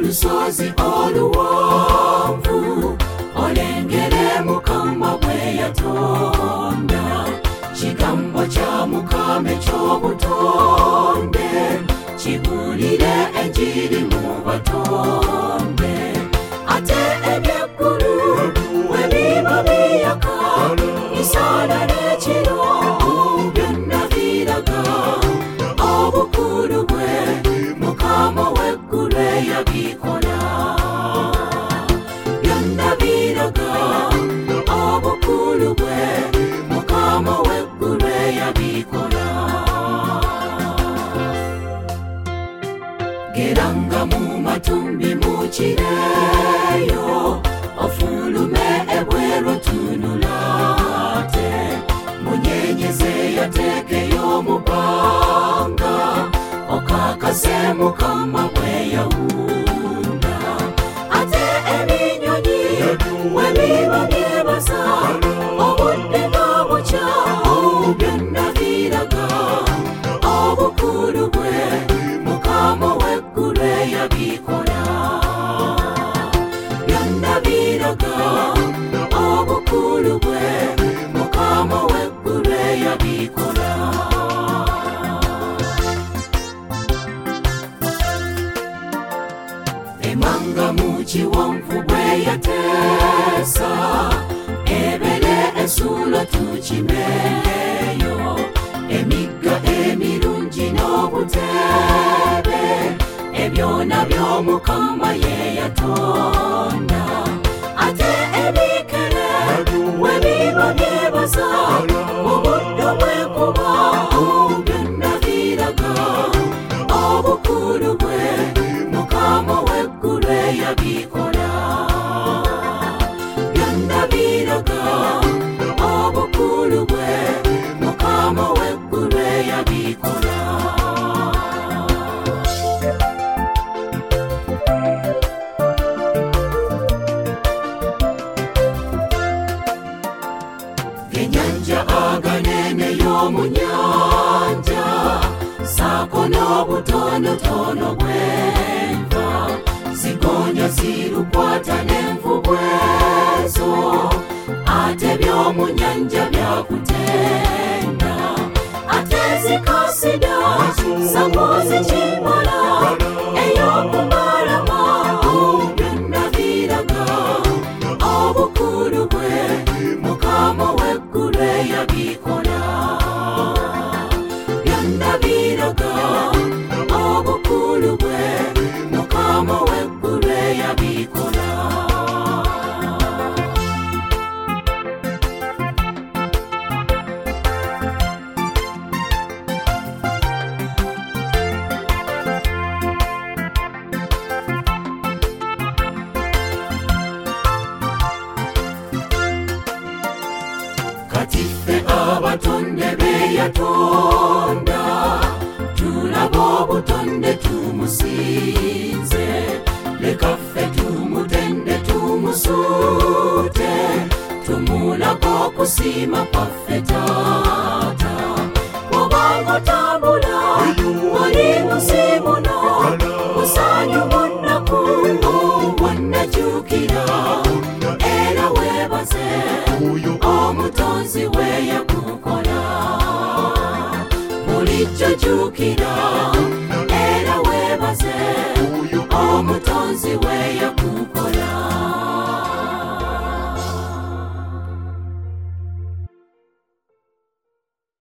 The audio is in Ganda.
olusozi oluwanvu olengere Mukama bwe yatonda kigambo kya Mukama ekyobutonde kibulire enjiri mu batonde ate ebyeggulu bwe biba biyaka misana n'ekiro byonna biraga obukulu bwe Mukama w'eggulu eyabikola byonna biraga obukulu bwe Mukama w'eggulu eyabikola geranga mu matumbi mukireyo ofulume ebweru tunulate munyenyeze yatekeyo mubanga okakase Mukama bwe yawunda ate ebinyonyi webiba byebaza obudde nga bukya byonna biraga obukulu bwe Mukama w'eggulu eyabikola byonna biraga obukulu bwe Mukama w'eggulu eyabikola emanga mu kiwonvu bwe yateesa ebere ensulo tukimeyo emigga emirungi n'obutebe ebyo nabyo Mukama ye yatonda ate ebikere we biba byebaza obuddo bwekuba byonna biraga obukulu bwe Mukama w'eggulu eyabikola byonna biraga obukulu bwe Mukama w'eggulu eyabikola genyanja aganene y'omu nyanja saako n'obutonotono bw'enva zigonya zirukwata n'envubu ezo ate by'omu nyanja byakutenda ate zikasida saako zikimala ey'okumalama byonna biraga obukulu bwe Mukama w'eggulu eyabikola byonna biraga obukulu bwe Mukama w'eggulu eyabikola kati ffe abatonde be yatonda tulaba obutonde tumusinze leka ffe tumutende tumusuute tumulaga okusiima kwaffe taata obanga otambula oli musimuno musanyu munnaku wannajjukira era weebaze omutonzi we yakukola bulijjo jjukira era weebaze omutonzi we yakukola